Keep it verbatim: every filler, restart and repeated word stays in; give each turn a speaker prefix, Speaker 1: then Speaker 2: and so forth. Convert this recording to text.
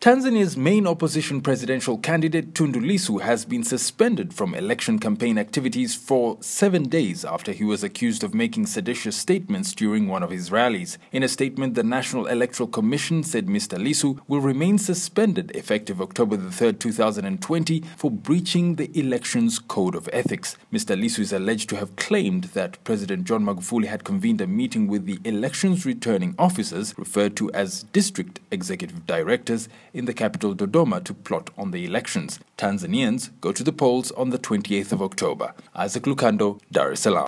Speaker 1: Tanzania's main opposition presidential candidate Tundu Lissu has been suspended from election campaign activities for seven days after he was accused of making seditious statements during one of his rallies. In a statement, the National Electoral Commission said Mister Lissu will remain suspended effective October the third, two thousand twenty for breaching the election's code of ethics. Mister Lissu is alleged to have claimed that President John Magufuli had convened a meeting with the election's returning officers, referred to as district executive directors, in the capital Dodoma to plot on the elections. Tanzanians go to the polls on the twenty-eighth of October. Isaac Lukando, Dar es Salaam.